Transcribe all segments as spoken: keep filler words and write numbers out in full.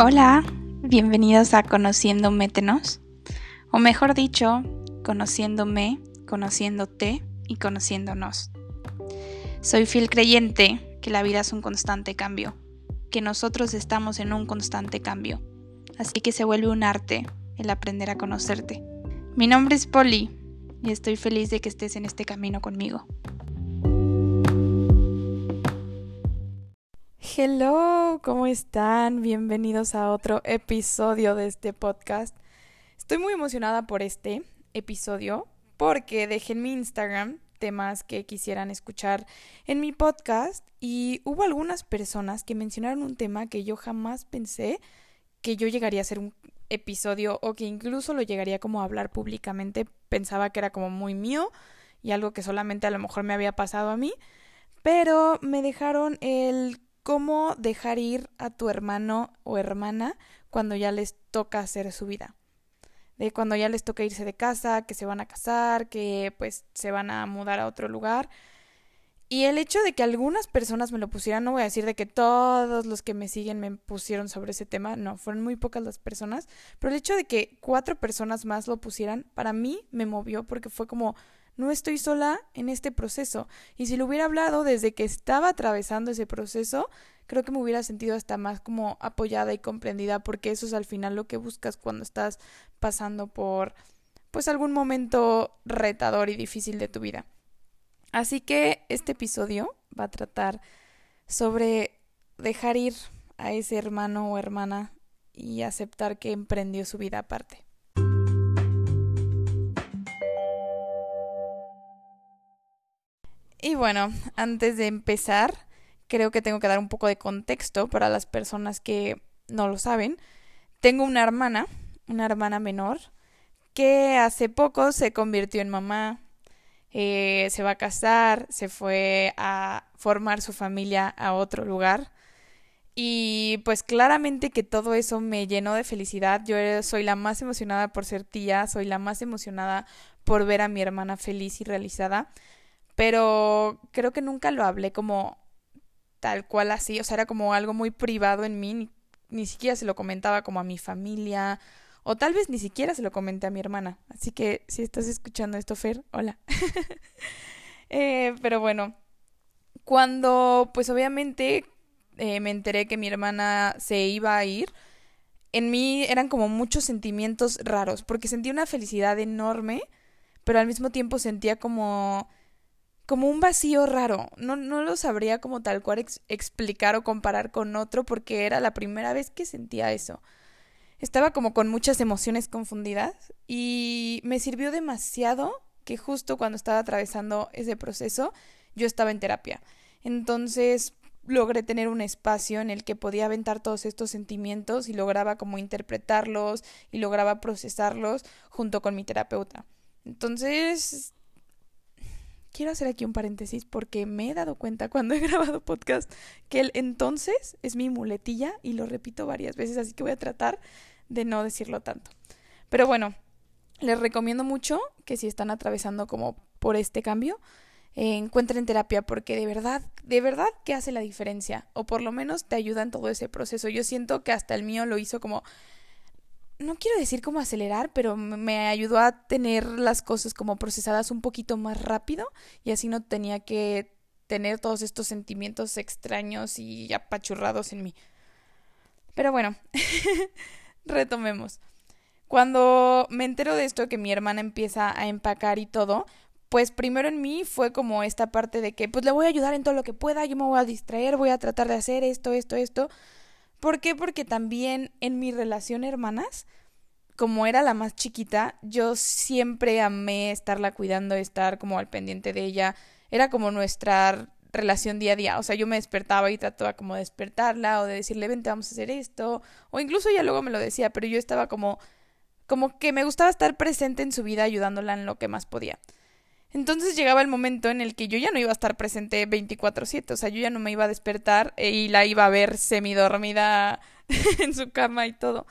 Hola, bienvenidos a Conociendo Métenos, o mejor dicho, conociéndome, conociéndote y conociéndonos. Soy fiel creyente que la vida es un constante cambio, que nosotros estamos en un constante cambio, así que se vuelve un arte el aprender a conocerte. Mi nombre es Polly y estoy feliz de que estés en este camino conmigo. Hello, ¿cómo están? Bienvenidos a otro episodio de este podcast. Estoy muy emocionada por este episodio porque dejé en mi Instagram temas que quisieran escuchar en mi podcast y hubo algunas personas que mencionaron un tema que yo jamás pensé que yo llegaría a hacer un episodio o que incluso lo llegaría como a hablar públicamente. Pensaba que era como muy mío y algo que solamente a lo mejor me había pasado a mí, pero me dejaron el cómo dejar ir a tu hermano o hermana cuando ya les toca hacer su vida. De cuando ya les toca irse de casa, que se van a casar, que pues se van a mudar a otro lugar. Y el hecho de que algunas personas me lo pusieran, no voy a decir de que todos los que me siguen me pusieron sobre ese tema, no, fueron muy pocas las personas, pero el hecho de que cuatro personas más lo pusieran, para mí me movió porque fue como, no estoy sola en este proceso. Y si lo hubiera hablado desde que estaba atravesando ese proceso, creo que me hubiera sentido hasta más como apoyada y comprendida, porque eso es al final lo que buscas cuando estás pasando por pues algún momento retador y difícil de tu vida. Así que este episodio va a tratar sobre dejar ir a ese hermano o hermana y aceptar que emprendió su vida aparte. Y bueno, antes de empezar, creo que tengo que dar un poco de contexto para las personas que no lo saben. Tengo una hermana, una hermana menor, que hace poco se convirtió en mamá, eh, se va a casar, se fue a formar su familia a otro lugar. Y pues claramente que todo eso me llenó de felicidad. Yo soy la más emocionada por ser tía, soy la más emocionada por ver a mi hermana feliz y realizada, pero creo que nunca lo hablé como tal cual así, o sea, era como algo muy privado en mí, ni, ni siquiera se lo comentaba como a mi familia, o tal vez ni siquiera se lo comenté a mi hermana, así que si estás escuchando esto, Fer, hola. eh, pero bueno, cuando pues obviamente eh, me enteré que mi hermana se iba a ir, en mí eran como muchos sentimientos raros, porque sentía una felicidad enorme, pero al mismo tiempo sentía como como un vacío raro. No, no lo sabría como tal cual ex- explicar o comparar con otro porque era la primera vez que sentía eso. Estaba como con muchas emociones confundidas y me sirvió demasiado que justo cuando estaba atravesando ese proceso yo estaba en terapia. Entonces logré tener un espacio en el que podía aventar todos estos sentimientos y lograba como interpretarlos y lograba procesarlos junto con mi terapeuta. Entonces quiero hacer aquí un paréntesis porque me he dado cuenta cuando he grabado podcast que el entonces es mi muletilla y lo repito varias veces, así que voy a tratar de no decirlo tanto. Pero bueno, les recomiendo mucho que si están atravesando como por este cambio, eh, encuentren terapia porque de verdad, de verdad que hace la diferencia o por lo menos te ayuda en todo ese proceso. Yo siento que hasta el mío lo hizo como no quiero decir como acelerar, pero me ayudó a tener las cosas como procesadas un poquito más rápido y así no tenía que tener todos estos sentimientos extraños y apachurrados en mí. Pero bueno, retomemos. Cuando me entero de esto, que mi hermana empieza a empacar y todo, pues primero en mí fue como esta parte de que pues le voy a ayudar en todo lo que pueda, yo me voy a distraer, voy a tratar de hacer esto, esto, esto. ¿Por qué? Porque también en mi relación hermanas, como era la más chiquita, yo siempre amé estarla cuidando, estar como al pendiente de ella. Era como nuestra relación día a día. O sea, yo me despertaba y trataba como de despertarla o de decirle, vente, vamos a hacer esto. O incluso ella luego me lo decía, pero yo estaba como, como que me gustaba estar presente en su vida ayudándola en lo que más podía. Entonces llegaba el momento en el que yo ya no iba a estar presente veinticuatro siete, o sea, yo ya no me iba a despertar y la iba a ver semidormida en su cama y todo.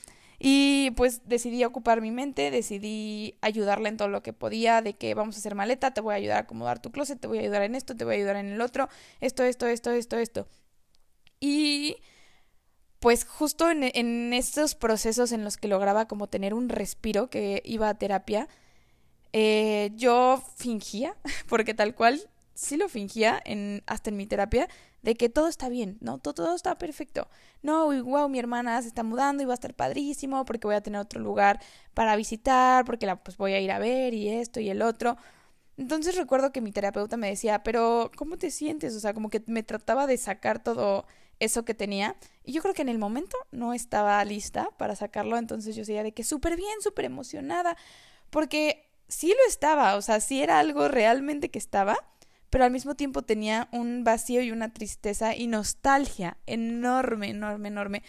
Y pues decidí ocupar mi mente, decidí ayudarla en todo lo que podía, de que vamos a hacer maleta, te voy a ayudar a acomodar tu closet, te voy a ayudar en esto, te voy a ayudar en el otro, esto, esto, esto, esto, esto. Y pues justo en, en estos procesos en los que lograba como tener un respiro, que iba a terapia, eh, yo fingía, porque tal cual sí lo fingía en, hasta en mi terapia, de que todo está bien, ¿no? Todo, todo está perfecto. No, y wow, mi hermana se está mudando y va a estar padrísimo porque voy a tener otro lugar para visitar, porque la pues voy a ir a ver y esto y el otro. Entonces recuerdo que mi terapeuta me decía, pero ¿cómo te sientes? O sea, como que me trataba de sacar todo eso que tenía. Y yo creo que en el momento no estaba lista para sacarlo, entonces yo seguía de que súper bien, súper emocionada, porque sí lo estaba, o sea, sí era algo realmente que estaba, pero al mismo tiempo tenía un vacío y una tristeza y nostalgia enorme, enorme, enorme.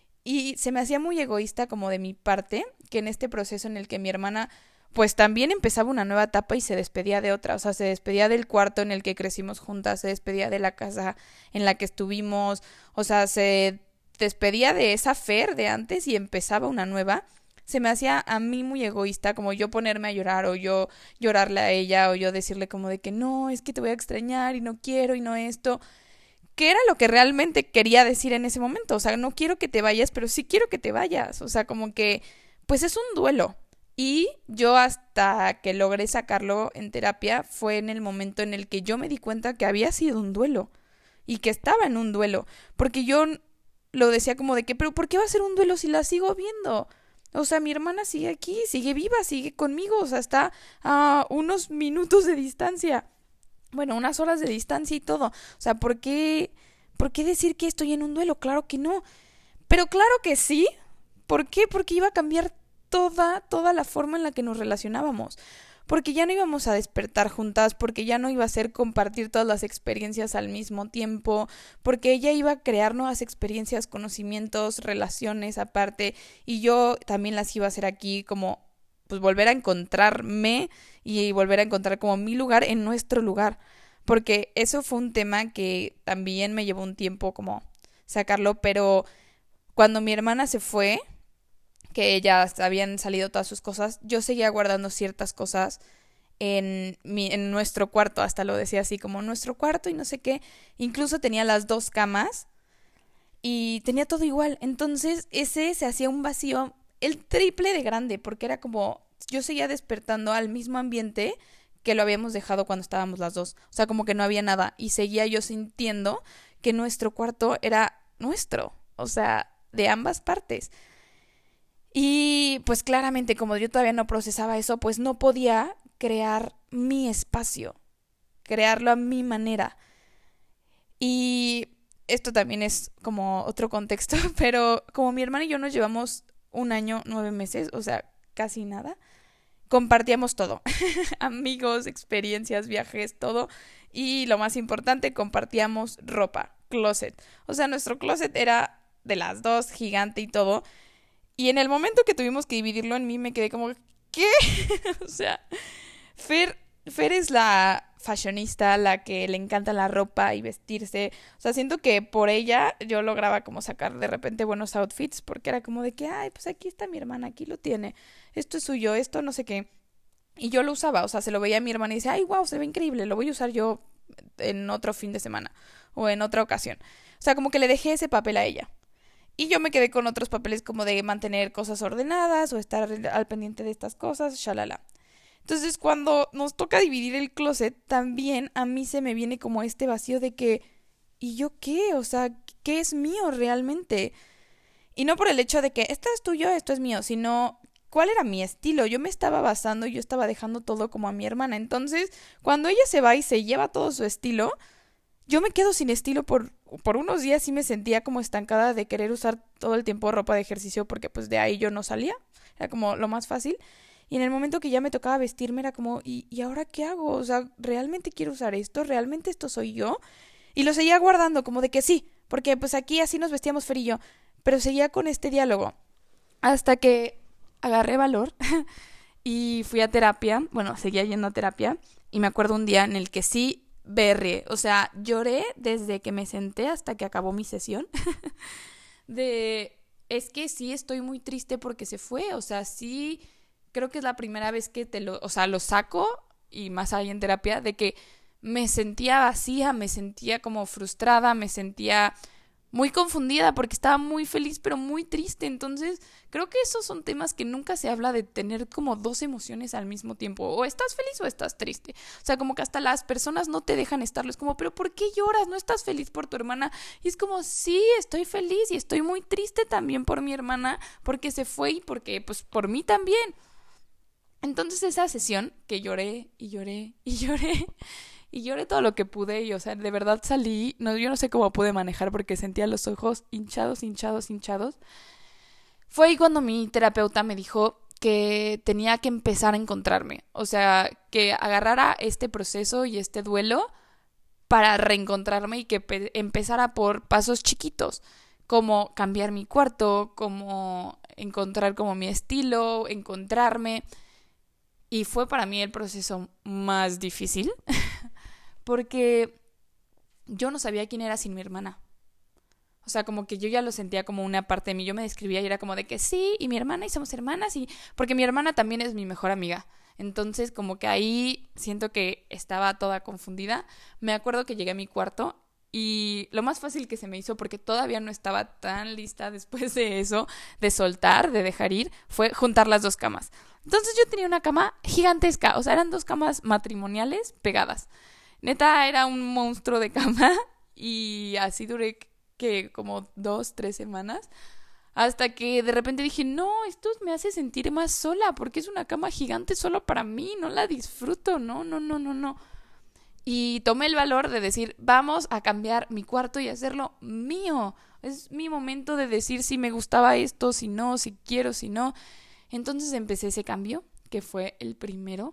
Y se me hacía muy egoísta como de mi parte, que en este proceso en el que mi hermana pues también empezaba una nueva etapa y se despedía de otra, o sea, se despedía del cuarto en el que crecimos juntas, se despedía de la casa en la que estuvimos, o sea, se despedía de esa Fer de antes y empezaba una nueva. Se me hacía a mí muy egoísta como yo ponerme a llorar o yo llorarle a ella o yo decirle como de que no, es que te voy a extrañar y no quiero y no esto, que era lo que realmente quería decir en ese momento, o sea, no quiero que te vayas, pero sí quiero que te vayas, o sea, como que pues es un duelo. Y yo hasta que logré sacarlo en terapia fue en el momento en el que yo me di cuenta que había sido un duelo y que estaba en un duelo, porque yo lo decía como de que, pero ¿por qué va a ser un duelo si la sigo viendo? O sea, mi hermana sigue aquí, sigue viva, sigue conmigo, o sea, está a unos minutos de distancia, bueno, unas horas de distancia y todo. O sea, ¿por qué, por qué decir que estoy en un duelo? Claro que no. Pero claro que sí. ¿Por qué? Porque iba a cambiar toda, toda la forma en la que nos relacionábamos. Porque ya no íbamos a despertar juntas, porque ya no iba a ser compartir todas las experiencias al mismo tiempo, porque ella iba a crear nuevas experiencias, conocimientos, relaciones aparte, y yo también las iba a hacer aquí como pues volver a encontrarme y volver a encontrar como mi lugar en nuestro lugar. Porque eso fue un tema que también me llevó un tiempo como sacarlo, pero cuando mi hermana se fue, que ya habían salido todas sus cosas, yo seguía guardando ciertas cosas en, mi, en nuestro cuarto, hasta lo decía así como nuestro cuarto y no sé qué, incluso tenía las dos camas y tenía todo igual, entonces ese se hacía un vacío el triple de grande, porque era como yo seguía despertando al mismo ambiente que lo habíamos dejado cuando estábamos las dos, o sea, como que no había nada y seguía yo sintiendo que nuestro cuarto era nuestro, o sea, de ambas partes. Y pues claramente como yo todavía no procesaba eso, pues no podía crear mi espacio, crearlo a mi manera. Y esto también es como otro contexto, pero como mi hermana y yo nos llevamos un año, nueve meses, o sea, casi nada, compartíamos todo, amigos, experiencias, viajes, todo. Y lo más importante, compartíamos ropa, closet. O sea, nuestro closet era de las dos, gigante y todo. Y en el momento que tuvimos que dividirlo en mí, me quedé como, ¿qué? O sea, Fer, Fer es la fashionista, la que le encanta la ropa y vestirse. O sea, siento que por ella yo lograba como sacar de repente buenos outfits, porque era como de que, ay, pues aquí está mi hermana, aquí lo tiene. Esto es suyo, esto no sé qué. Y yo lo usaba, o sea, se lo veía a mi hermana y decía, ay, wow, se ve increíble, lo voy a usar yo en otro fin de semana o en otra ocasión. O sea, como que le dejé ese papel a ella. Y yo me quedé con otros papeles como de mantener cosas ordenadas o estar al pendiente de estas cosas, shalala. Entonces, cuando nos toca dividir el closet, también a mí se me viene como este vacío de que, ¿y yo qué? O sea, ¿qué es mío realmente? Y no por el hecho de que esto es tuyo, esto es mío, sino cuál era mi estilo. Yo me estaba basando y yo estaba dejando todo como a mi hermana. Entonces, cuando ella se va y se lleva todo su estilo, yo me quedo sin estilo por, por unos días. Sí me sentía como estancada de querer usar todo el tiempo ropa de ejercicio porque pues de ahí yo no salía, era como lo más fácil. Y en el momento que ya me tocaba vestirme era como, ¿y, y ahora qué hago? O sea, ¿realmente quiero usar esto? ¿Realmente esto soy yo? Y lo seguía guardando como de que sí, porque pues aquí así nos vestíamos Fer y yo, pero seguía con este diálogo hasta que agarré valor y fui a terapia, bueno, seguía yendo a terapia y me acuerdo un día en el que sí berré, o sea, lloré desde que me senté hasta que acabó mi sesión. De, es que sí estoy muy triste porque se fue, o sea, sí, creo que es la primera vez que te lo, o sea, lo saco y más ahí en terapia, de que me sentía vacía, me sentía como frustrada, me sentía muy confundida porque estaba muy feliz pero muy triste. Entonces creo que esos son temas que nunca se habla, de tener como dos emociones al mismo tiempo, o estás feliz o estás triste. O sea, como que hasta las personas no te dejan estarlo, es como, pero ¿por qué lloras? ¿No estás feliz por tu hermana? Y es como, sí, estoy feliz y estoy muy triste también por mi hermana, porque se fue y porque pues por mí también. Entonces esa sesión que lloré y lloré y lloré y lloré todo lo que pude, y o sea, de verdad salí, no, yo no sé cómo pude manejar porque sentía los ojos hinchados, hinchados, hinchados. Fue ahí cuando mi terapeuta me dijo que tenía que empezar a encontrarme, o sea, que agarrara este proceso y este duelo para reencontrarme, y que pe- empezara por pasos chiquitos, como cambiar mi cuarto, como encontrar como mi estilo, encontrarme. Y fue para mí el proceso más difícil porque yo no sabía quién era sin mi hermana. O sea, como que yo ya lo sentía como una parte de mí. Yo me describía y era como de que sí, y mi hermana, y somos hermanas, y porque mi hermana también es mi mejor amiga. Entonces, como que ahí siento que estaba toda confundida. Me acuerdo que llegué a mi cuarto y lo más fácil que se me hizo, porque todavía no estaba tan lista después de eso, de soltar, de dejar ir, fue juntar las dos camas. Entonces yo tenía una cama gigantesca, o sea, eran dos camas matrimoniales pegadas. Neta, era un monstruo de cama y así duré que como dos, tres semanas, hasta que de repente dije, no, esto me hace sentir más sola, porque es una cama gigante solo para mí, no la disfruto, no, no, no, no, no. Y tomé el valor de decir, vamos a cambiar mi cuarto y hacerlo mío. Es mi momento de decir si me gustaba esto, si no, si quiero, si no. Entonces empecé ese cambio, que fue el primero.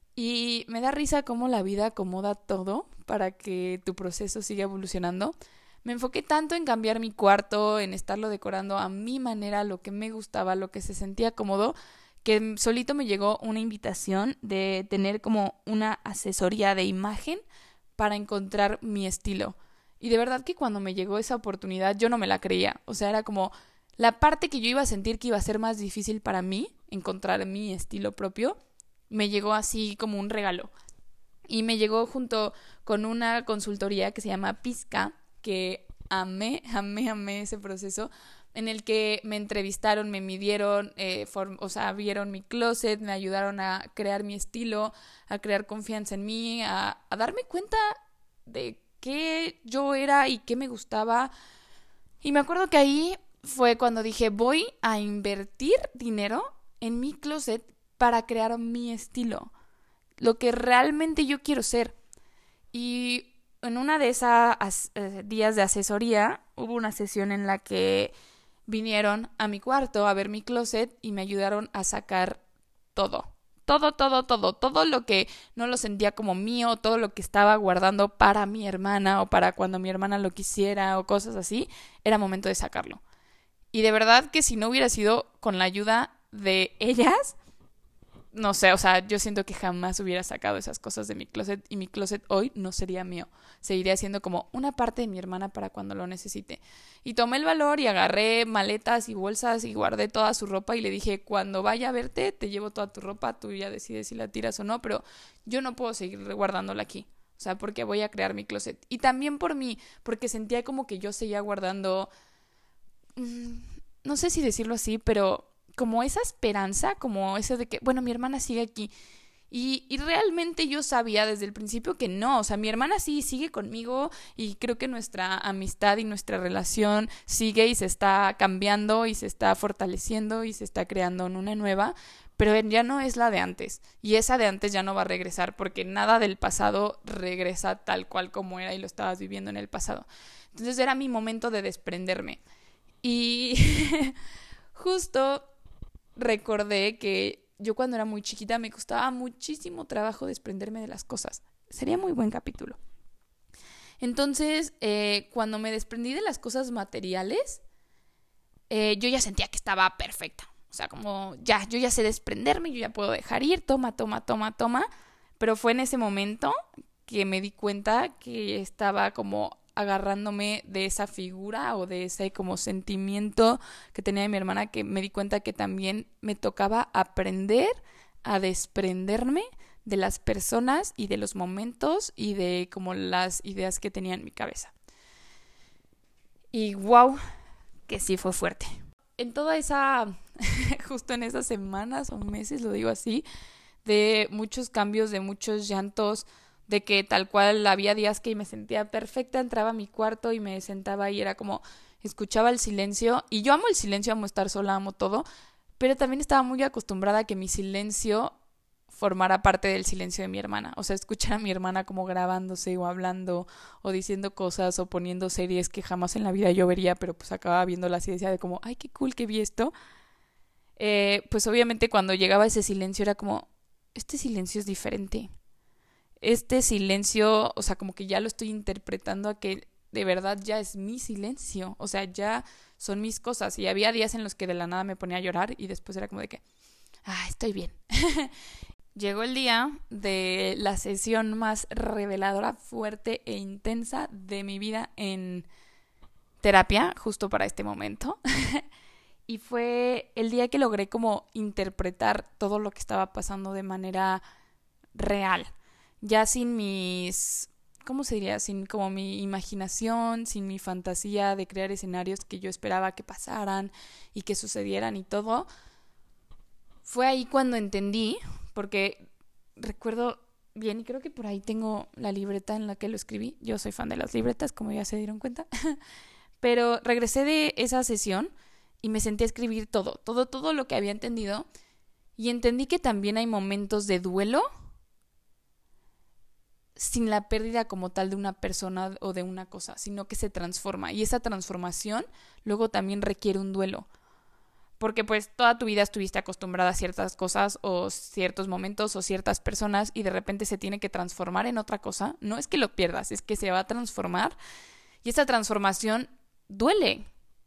Y me da risa cómo la vida acomoda todo para que tu proceso siga evolucionando. Me enfoqué tanto en cambiar mi cuarto, en estarlo decorando a mi manera, lo que me gustaba, lo que se sentía cómodo, que solito me llegó una invitación de tener como una asesoría de imagen para encontrar mi estilo. Y de verdad que cuando me llegó esa oportunidad yo no me la creía. O sea, era como la parte que yo iba a sentir que iba a ser más difícil para mí, encontrar mi estilo propio, me llegó así como un regalo. Y me llegó junto con una consultoría que se llama Pizca, que amé, amé, amé ese proceso, en el que me entrevistaron, me midieron, eh, form- o sea, vieron mi closet, me ayudaron a crear mi estilo, a crear confianza en mí, a, a darme cuenta de qué yo era y qué me gustaba. Y me acuerdo que ahí fue cuando dije, voy a invertir dinero en mi closet para crear mi estilo, lo que realmente yo quiero ser. Y en una de esas eh, días de asesoría hubo una sesión en la que vinieron a mi cuarto a ver mi closet y me ayudaron a sacar todo. Todo, todo, todo, todo lo que no lo sentía como mío, todo lo que estaba guardando para mi hermana o para cuando mi hermana lo quisiera o cosas así, era momento de sacarlo. Y de verdad que si no hubiera sido con la ayuda de ellas, no sé, o sea, yo siento que jamás hubiera sacado esas cosas de mi closet, y mi closet hoy no sería mío. Seguiría siendo como una parte de mi hermana para cuando lo necesite. Y tomé el valor y agarré maletas y bolsas y guardé toda su ropa y le dije, cuando vaya a verte, te llevo toda tu ropa, tú ya decides si la tiras o no, pero yo no puedo seguir guardándola aquí. O sea, porque voy a crear mi closet. Y también por mí, porque sentía como que yo seguía guardando, mmm, no sé si decirlo así, pero como esa esperanza, como eso de que, bueno, mi hermana sigue aquí. Y, y realmente yo sabía desde el principio que no, o sea, mi hermana sí sigue conmigo y creo que nuestra amistad y nuestra relación sigue y se está cambiando y se está fortaleciendo y se está creando en una nueva, pero ya no es la de antes, y esa de antes ya no va a regresar porque nada del pasado regresa tal cual como era y lo estabas viviendo en el pasado. Entonces era mi momento de desprenderme. Y justo recordé que yo cuando era muy chiquita me costaba muchísimo trabajo desprenderme de las cosas. Sería muy buen capítulo. Entonces, eh, cuando me desprendí de las cosas materiales, eh, yo ya sentía que estaba perfecta. O sea, como ya, yo ya sé desprenderme, yo ya puedo dejar ir, toma, toma, toma, toma. Pero fue en ese momento que me di cuenta que estaba como agarrándome de esa figura o de ese como sentimiento que tenía de mi hermana, que me di cuenta que también me tocaba aprender a desprenderme de las personas y de los momentos y de como las ideas que tenía en mi cabeza. Y wow, que sí fue fuerte. En toda esa, justo en esas semanas o meses, lo digo así, de muchos cambios, de muchos llantos, de que tal cual había días que me sentía perfecta, entraba a mi cuarto y me sentaba y era como, escuchaba el silencio, y yo amo el silencio, amo estar sola, amo todo, pero también estaba muy acostumbrada a que mi silencio formara parte del silencio de mi hermana, o sea, escuchar a mi hermana como grabándose o hablando o diciendo cosas o poniendo series que jamás en la vida yo vería, pero pues acababa viéndolas y decía de como, ay, qué cool que vi esto. Eh, pues obviamente cuando llegaba ese silencio era como, este silencio es diferente. Este silencio, o sea, como que ya lo estoy interpretando a que de verdad ya es mi silencio, o sea, ya son mis cosas. Y había días en los que de la nada me ponía a llorar y después era como de que, ah, estoy bien. Llegó el día de la sesión más reveladora, fuerte e intensa de mi vida en terapia, justo para este momento. Y fue el día que logré como interpretar todo lo que estaba pasando de manera real, ya sin mis, ¿cómo se diría? Sin como mi imaginación, sin mi fantasía de crear escenarios que yo esperaba que pasaran y que sucedieran y todo. Fue ahí cuando entendí, porque recuerdo bien, y creo que por ahí tengo la libreta en la que lo escribí. Yo soy fan de las libretas, como ya se dieron cuenta. Pero regresé de esa sesión y me senté a escribir todo, todo, todo lo que había entendido. Y entendí que también hay momentos de duelo sin la pérdida como tal de una persona o de una cosa, sino que se transforma. Y esa transformación luego también requiere un duelo. Porque pues toda tu vida estuviste acostumbrada a ciertas cosas o ciertos momentos o ciertas personas y de repente se tiene que transformar en otra cosa. No es que lo pierdas, es que se va a transformar y esa transformación duele.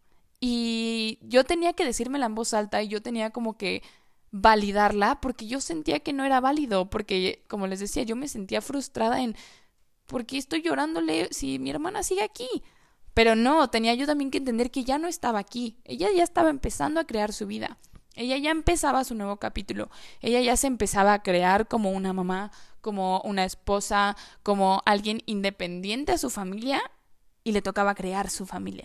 Y yo tenía que decírmela en voz alta y yo tenía como que validarla porque yo sentía que no era válido, porque como les decía, yo me sentía frustrada en ¿por qué estoy llorándole si mi hermana sigue aquí? Pero no, tenía yo también que entender que ya no estaba aquí. Ella ya estaba empezando a crear su vida. Ella ya empezaba su nuevo capítulo. Ella ya se empezaba a crear como una mamá, como una esposa, como alguien independiente a su familia y le tocaba crear su familia.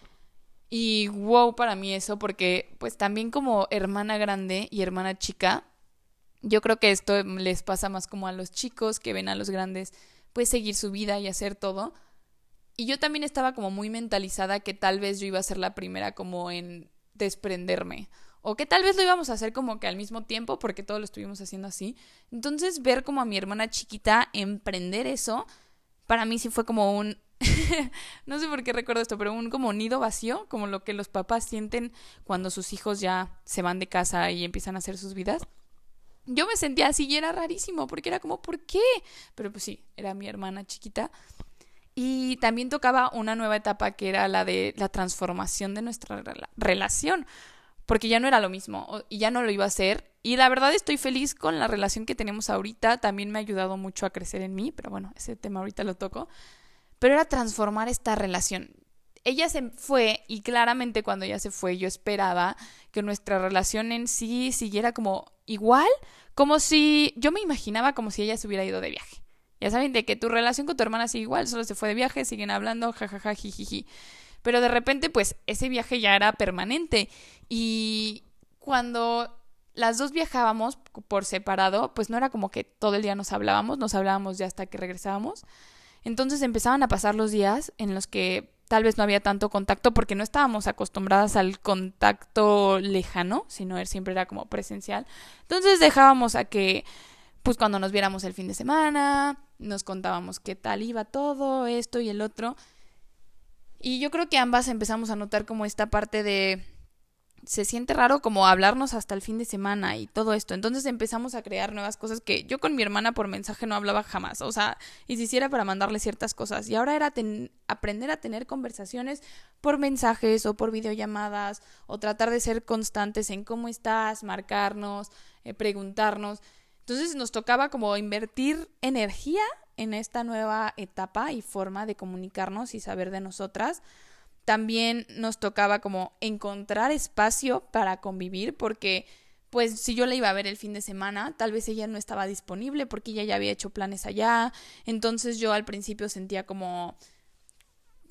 Y wow para mí eso porque pues también como hermana grande y hermana chica, yo creo que esto les pasa más como a los chicos que ven a los grandes pues seguir su vida y hacer todo. Y yo también estaba como muy mentalizada que tal vez yo iba a ser la primera como en desprenderme. O que tal vez lo íbamos a hacer como que al mismo tiempo porque todos lo estuvimos haciendo así. Entonces ver como a mi hermana chiquita emprender eso, para mí sí fue como un... no sé por qué recuerdo esto, pero un como nido vacío, como lo que los papás sienten cuando sus hijos ya se van de casa y empiezan a hacer sus vidas. Yo me sentía así y era rarísimo porque era como, ¿por qué? Pero pues sí, era mi hermana chiquita. Y también tocaba una nueva etapa que era la de la transformación de nuestra rela- relación, porque ya no era lo mismo y ya no lo iba a hacer. Y la verdad estoy feliz con la relación que tenemos ahorita, también me ha ayudado mucho a crecer en mí, pero bueno, ese tema ahorita lo toco. Pero era transformar esta relación. Ella se fue y claramente cuando ella se fue yo esperaba que nuestra relación en sí siguiera como igual, como si yo me imaginaba como si ella se hubiera ido de viaje. Ya saben, de que tu relación con tu hermana sigue igual, solo se fue de viaje, siguen hablando, jajaja, jijiji. Pero de repente, pues, ese viaje ya era permanente. Y cuando las dos viajábamos por separado, pues no era como que todo el día nos hablábamos, nos hablábamos ya hasta que regresábamos. Entonces empezaban a pasar los días en los que tal vez no había tanto contacto porque no estábamos acostumbradas al contacto lejano, sino él siempre era como presencial. Entonces dejábamos a que pues cuando nos viéramos el fin de semana, nos contábamos qué tal iba todo, esto y el otro. Y yo creo que ambas empezamos a notar como esta parte de... Se siente raro como hablarnos hasta el fin de semana y todo esto. Entonces empezamos a crear nuevas cosas que yo con mi hermana por mensaje no hablaba jamás. O sea, y si hiciera para mandarle ciertas cosas. Y ahora era ten- aprender a tener conversaciones por mensajes o por videollamadas o tratar de ser constantes en cómo estás, marcarnos, eh, preguntarnos. Entonces nos tocaba como invertir energía en esta nueva etapa y forma de comunicarnos y saber de nosotras. También nos tocaba como encontrar espacio para convivir porque pues si yo la iba a ver el fin de semana, tal vez ella no estaba disponible porque ella ya había hecho planes allá. Entonces yo al principio sentía como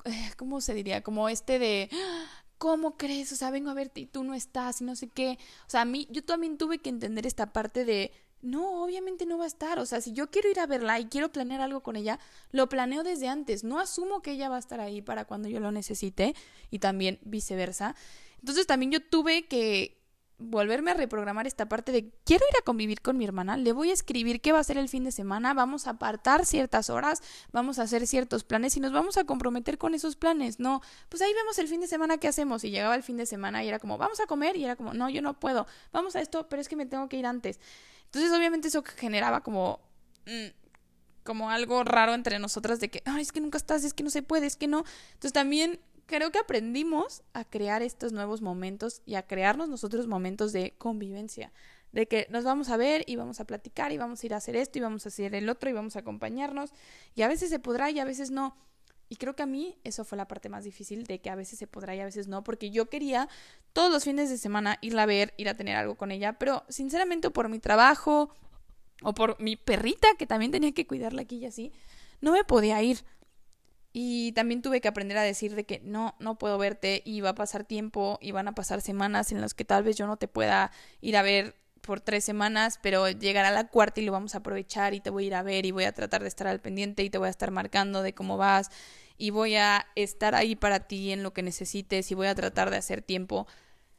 ¿cómo se diría? Como este de, ¿cómo crees? O sea, vengo a verte y tú no estás y no sé qué. O sea, a mí, yo también tuve que entender esta parte de, no, obviamente no va a estar. O sea, si yo quiero ir a verla y quiero planear algo con ella, lo planeo desde antes. No asumo que ella va a estar ahí para cuando yo lo necesite y también viceversa. Entonces también yo tuve que volverme a reprogramar esta parte de quiero ir a convivir con mi hermana, le voy a escribir qué va a hacer el fin de semana, vamos a apartar ciertas horas, vamos a hacer ciertos planes y nos vamos a comprometer con esos planes. No, pues ahí vemos el fin de semana qué hacemos. Y llegaba el fin de semana y era como, vamos a comer, y era como, no, yo no puedo, vamos a esto, pero es que me tengo que ir antes. Entonces obviamente eso generaba como mmm, como algo raro entre nosotras de que, ay, es que nunca estás, es que no se puede, es que no. Entonces también creo que aprendimos a crear estos nuevos momentos y a crearnos nosotros momentos de convivencia, de que nos vamos a ver y vamos a platicar y vamos a ir a hacer esto y vamos a hacer el otro y vamos a acompañarnos, y a veces se podrá y a veces no. Y creo que a mí eso fue la parte más difícil, de que a veces se podrá y a veces no, porque yo quería todos los fines de semana irla a ver, ir a tener algo con ella, pero sinceramente por mi trabajo o por mi perrita, que también tenía que cuidarla aquí y así, no me podía ir. Y también tuve que aprender a decir de que no, no puedo verte y va a pasar tiempo y van a pasar semanas en las que tal vez yo no te pueda ir a ver por tres semanas, pero llegará la cuarta y lo vamos a aprovechar y te voy a ir a ver y voy a tratar de estar al pendiente y te voy a estar marcando de cómo vas y voy a estar ahí para ti en lo que necesites y voy a tratar de hacer tiempo.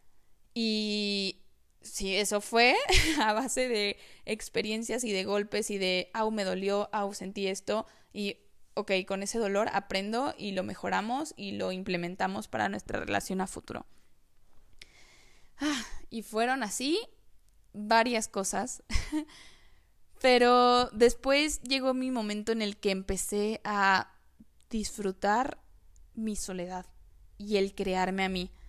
Y sí, eso fue a base de experiencias y de golpes y de, au, me dolió, au, sentí esto y ok, con ese dolor aprendo y lo mejoramos y lo implementamos para nuestra relación a futuro. Ah, y fueron así varias cosas, pero después llegó mi momento en el que empecé a disfrutar mi soledad y el crearme a mí.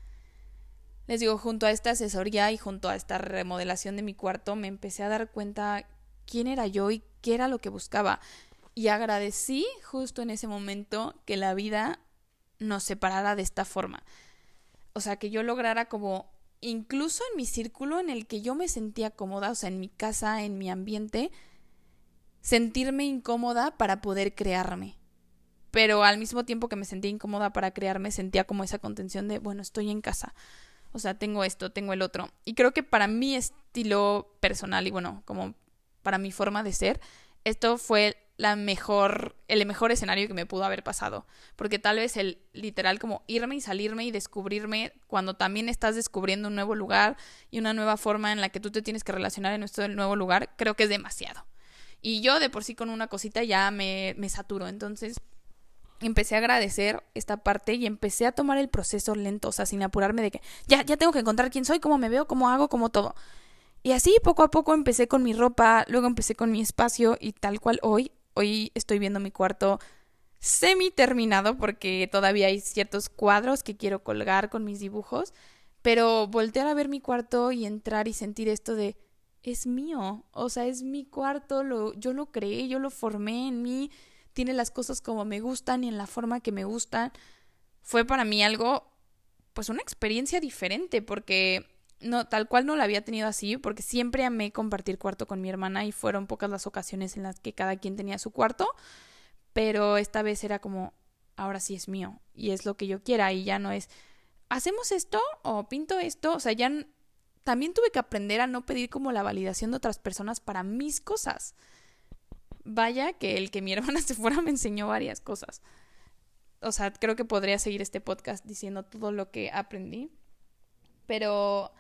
Les digo, junto a esta asesoría y junto a esta remodelación de mi cuarto, me empecé a dar cuenta quién era yo y qué era lo que buscaba. Y agradecí justo en ese momento que la vida nos separara de esta forma. O sea, que yo lograra como, incluso en mi círculo en el que yo me sentía cómoda, o sea, en mi casa, en mi ambiente, sentirme incómoda para poder crearme. Pero al mismo tiempo que me sentía incómoda para crearme, sentía como esa contención de, bueno, estoy en casa. O sea, tengo esto, tengo el otro. Y creo que para mi estilo personal y bueno, como para mi forma de ser, esto fue la mejor, el mejor escenario que me pudo haber pasado. Porque tal vez el literal como irme y salirme y descubrirme cuando también estás descubriendo un nuevo lugar y una nueva forma en la que tú te tienes que relacionar en este nuevo lugar, creo que es demasiado. Y yo de por sí con una cosita ya me, me saturo. Entonces empecé a agradecer esta parte y empecé a tomar el proceso lento, o sea, sin apurarme de que ya, ya tengo que encontrar quién soy, cómo me veo, cómo hago, cómo todo. Y así poco a poco empecé con mi ropa, luego empecé con mi espacio y tal cual hoy, hoy estoy viendo mi cuarto semi terminado porque todavía hay ciertos cuadros que quiero colgar con mis dibujos, pero voltear a ver mi cuarto y entrar y sentir esto de es mío, o sea, es mi cuarto, lo, yo lo creé, yo lo formé en mí, tiene las cosas como me gustan y en la forma que me gustan, fue para mí algo, pues una experiencia diferente porque no, tal cual no la había tenido así, porque siempre amé compartir cuarto con mi hermana y fueron pocas las ocasiones en las que cada quien tenía su cuarto, pero esta vez era como, ahora sí es mío y es lo que yo quiera y ya no es, ¿hacemos esto o pinto esto? O sea, ya n- también tuve que aprender a no pedir como la validación de otras personas para mis cosas. Vaya que el que mi hermana se fuera me enseñó varias cosas. O sea, creo que podría seguir este podcast diciendo todo lo que aprendí, pero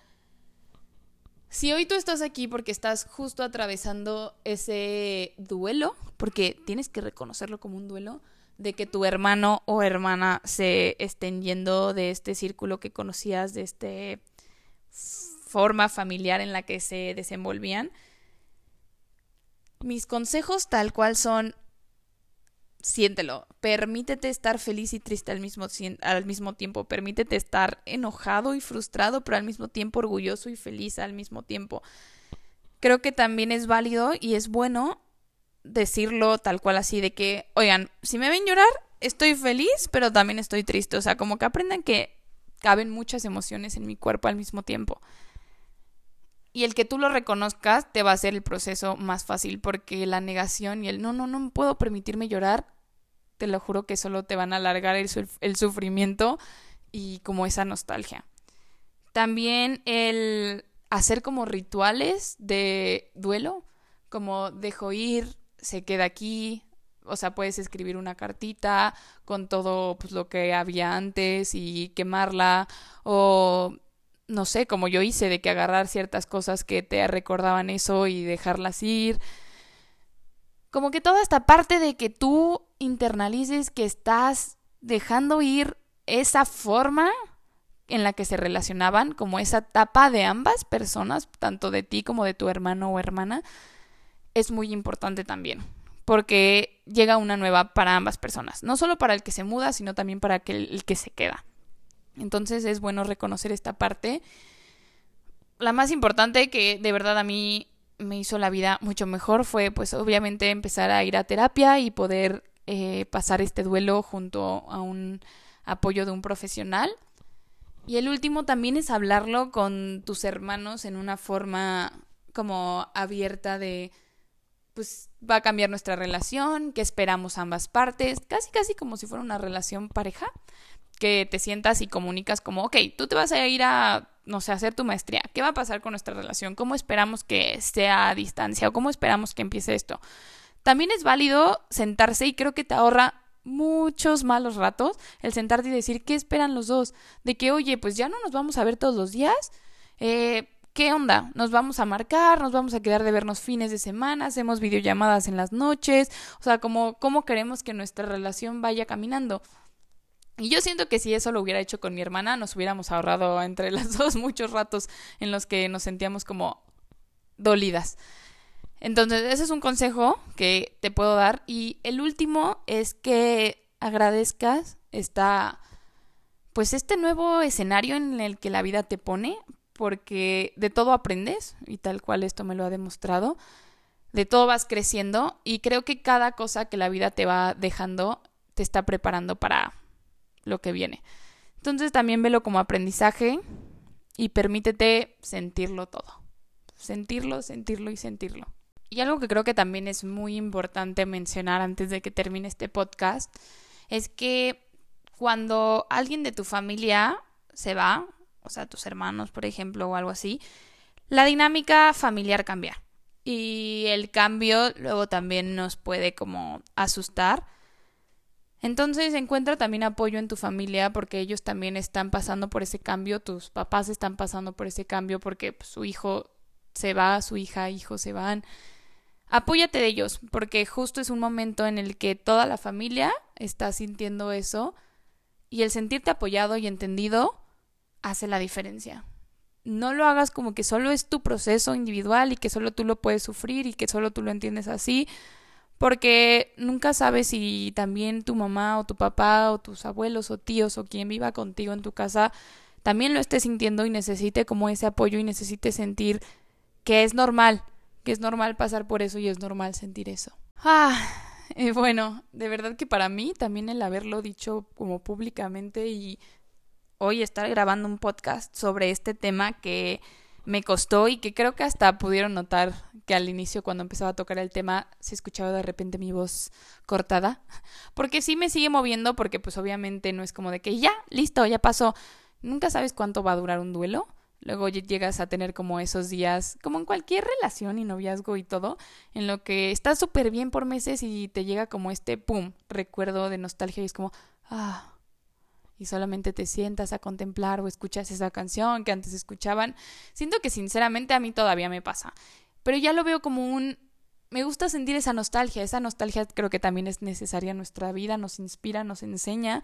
si hoy tú estás aquí porque estás justo atravesando ese duelo, porque tienes que reconocerlo como un duelo, de que tu hermano o hermana se estén yendo de este círculo que conocías, de esta forma familiar en la que se desenvolvían, mis consejos tal cual son, siéntelo, permítete estar feliz y triste al mismo, al mismo tiempo, permítete estar enojado y frustrado, pero al mismo tiempo orgulloso y feliz al mismo tiempo. Creo que también es válido y es bueno decirlo tal cual así, de que, oigan, si me ven llorar, estoy feliz, pero también estoy triste, o sea, como que aprendan que caben muchas emociones en mi cuerpo al mismo tiempo. Y el que tú lo reconozcas te va a hacer el proceso más fácil, porque la negación y el no, no, no puedo permitirme llorar te lo juro que solo te van a alargar el, el sufrimiento y como esa nostalgia. También el hacer como rituales de duelo, como dejo ir, se queda aquí, o sea, puedes escribir una cartita con todo pues, lo que había antes y quemarla, o no sé, como yo hice, de que agarrar ciertas cosas que te recordaban eso y dejarlas ir. Como que toda esta parte de que tú internalices que estás dejando ir esa forma en la que se relacionaban, como esa etapa de ambas personas, tanto de ti como de tu hermano o hermana, es muy importante también, porque llega una nueva para ambas personas, no solo para el que se muda, sino también para el, el que se queda. Entonces es bueno reconocer esta parte. La más importante que de verdad a mí me hizo la vida mucho mejor fue pues obviamente empezar a ir a terapia y poder eh, pasar este duelo junto a un apoyo de un profesional. Y el último también es hablarlo con tus hermanos en una forma como abierta de pues va a cambiar nuestra relación, que esperamos ambas partes, casi casi como si fuera una relación pareja, que te sientas y comunicas como, ok, tú te vas a ir a, no sé, a hacer tu maestría, ¿qué va a pasar con nuestra relación? ¿Cómo esperamos que sea a distancia o cómo esperamos que empiece esto? También es válido sentarse y creo que te ahorra muchos malos ratos el sentarte y decir qué esperan los dos, de que oye, pues ya no nos vamos a ver todos los días, eh, ¿qué onda? Nos vamos a marcar, nos vamos a quedar de vernos fines de semana, hacemos videollamadas en las noches, o sea, como cómo queremos que nuestra relación vaya caminando. Y yo siento que si eso lo hubiera hecho con mi hermana, nos hubiéramos ahorrado entre las dos muchos ratos en los que nos sentíamos como dolidas. Entonces, ese es un consejo que te puedo dar. Y el último es que agradezcas esta, pues este nuevo escenario en el que la vida te pone, porque de todo aprendes, y tal cual esto me lo ha demostrado. De todo vas creciendo y creo que cada cosa que la vida te va dejando te está preparando para lo que viene. Entonces también velo como aprendizaje y permítete sentirlo todo. Sentirlo, sentirlo y sentirlo. Y algo que creo que también es muy importante mencionar antes de que termine este podcast es que cuando alguien de tu familia se va, o sea, tus hermanos, por ejemplo, o algo así, la dinámica familiar cambia. Y el cambio luego también nos puede como asustar. Entonces encuentra también apoyo en tu familia porque ellos también están pasando por ese cambio, tus papás están pasando por ese cambio porque pues, su hijo se va, su hija, hijo se van. Apóyate de ellos porque justo es un momento en el que toda la familia está sintiendo eso y el sentirte apoyado y entendido hace la diferencia. No lo hagas como que solo es tu proceso individual y que solo tú lo puedes sufrir y que solo tú lo entiendes así, porque nunca sabes si también tu mamá o tu papá o tus abuelos o tíos o quien viva contigo en tu casa también lo esté sintiendo y necesite como ese apoyo y necesite sentir que es normal, que es normal pasar por eso y es normal sentir eso. Ah, y bueno, de verdad que para mí también el haberlo dicho como públicamente y hoy estar grabando un podcast sobre este tema que me costó y que creo que hasta pudieron notar que al inicio cuando empezaba a tocar el tema se escuchaba de repente mi voz cortada, porque sí me sigue moviendo porque pues obviamente no es como de que ya, listo, ya pasó. Nunca sabes cuánto va a durar un duelo. Luego llegas a tener como esos días, como en cualquier relación y noviazgo y todo, en lo que estás súper bien por meses y te llega como este pum, recuerdo de nostalgia y es como, ah, y solamente te sientas a contemplar o escuchas esa canción que antes escuchaban. Siento que sinceramente a mí todavía me pasa, pero ya lo veo como un... Me gusta sentir esa nostalgia, esa nostalgia creo que también es necesaria en nuestra vida, nos inspira, nos enseña.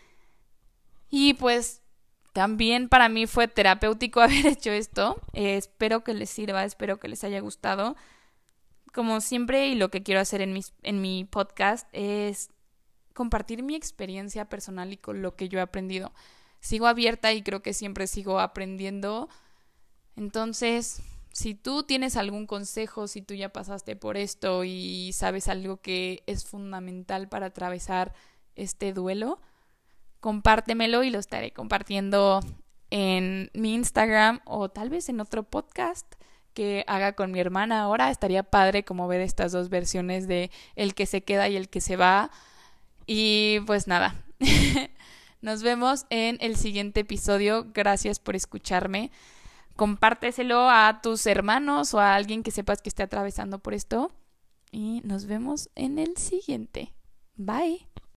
Y pues también para mí fue terapéutico haber hecho esto. Eh, espero que les sirva, espero que les haya gustado. Como siempre, y lo que quiero hacer en, mis, en mi podcast es compartir mi experiencia personal y con lo que yo he aprendido. Sigo abierta y creo que siempre sigo aprendiendo. Entonces, si tú tienes algún consejo, si tú ya pasaste por esto y sabes algo que es fundamental para atravesar este duelo, compártemelo y lo estaré compartiendo en mi Instagram o tal vez en otro podcast que haga con mi hermana ahora. Estaría padre como ver estas dos versiones de el que se queda y el que se va. Y pues nada, nos vemos en el siguiente episodio. Gracias por escucharme. Compárteselo a tus hermanos o a alguien que sepas que esté atravesando por esto. Y nos vemos en el siguiente. Bye.